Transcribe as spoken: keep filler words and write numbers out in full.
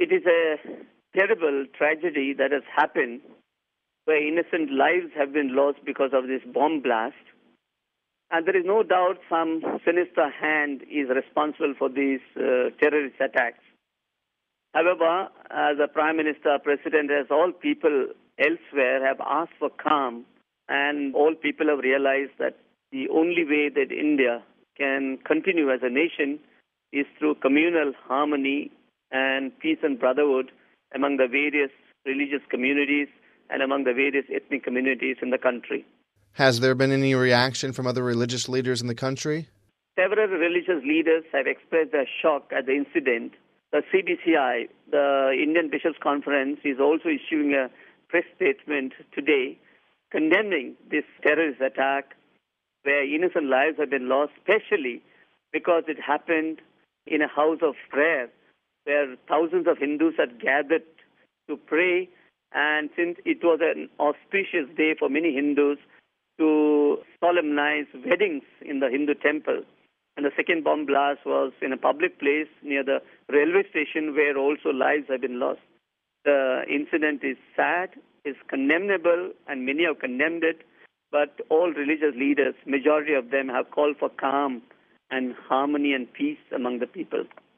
It is a terrible tragedy that has happened where innocent lives have been lost because of this bomb blast. And there is no doubt some sinister hand is responsible for these uh, terrorist attacks. However, as the Prime Minister, President, as all people elsewhere have asked for calm, and all people have realized that the only way that India can continue as a nation is through communal harmony and peace and brotherhood among the various religious communities and among the various ethnic communities in the country. Has there been any reaction from other religious leaders in the country? Several religious leaders have expressed their shock at the incident. The C B C I, the Indian Bishops' Conference, is also issuing a press statement today condemning this terrorist attack where innocent lives have been lost, especially because it happened in a house of prayer where thousands of Hindus had gathered to pray. And since it was an auspicious day for many Hindus to solemnize weddings in the Hindu temple, and the second bomb blast was in a public place near the railway station where also lives have been lost. The incident is sad, is condemnable, and many have condemned it, but all religious leaders, majority of them, have called for calm and harmony and peace among the people.